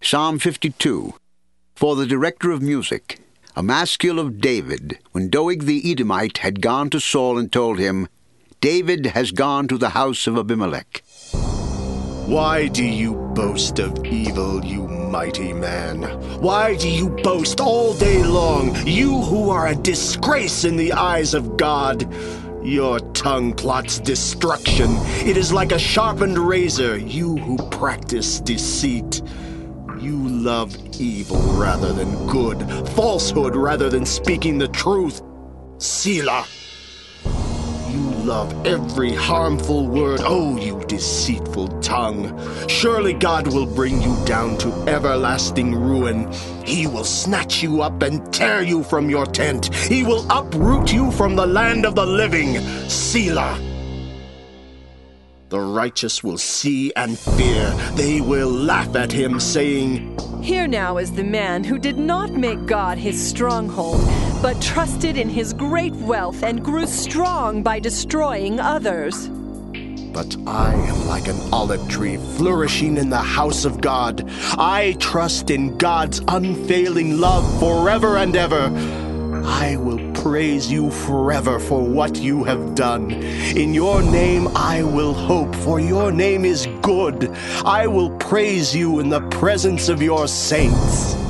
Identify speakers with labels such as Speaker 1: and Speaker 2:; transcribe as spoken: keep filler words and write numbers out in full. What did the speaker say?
Speaker 1: Psalm fifty-two. For the director of music, a maskil of David, when Doeg the Edomite had gone to Saul and told him, David has gone to the house of Abimelech.
Speaker 2: Why do you boast of evil, you mighty man? Why do you boast all day long, you who are a disgrace in the eyes of God? Your tongue plots destruction. It is like a sharpened razor, you who practice deceit. You love evil rather than good, falsehood rather than speaking the truth. Selah. You love every harmful word, oh, you deceitful tongue. Surely God will bring you down to everlasting ruin. He will snatch you up and tear you from your tent. He will uproot you from the land of the living. Selah. The righteous will see and fear. They will laugh at him, saying,
Speaker 3: Here now is the man who did not make God his stronghold, but trusted in his great wealth and grew strong by destroying others.
Speaker 2: But I am like an olive tree flourishing in the house of God. I trust in God's unfailing love forever and ever. I will praise you forever for what you have done. In your name I will hope, for your name is good. I will praise you in the presence of your saints.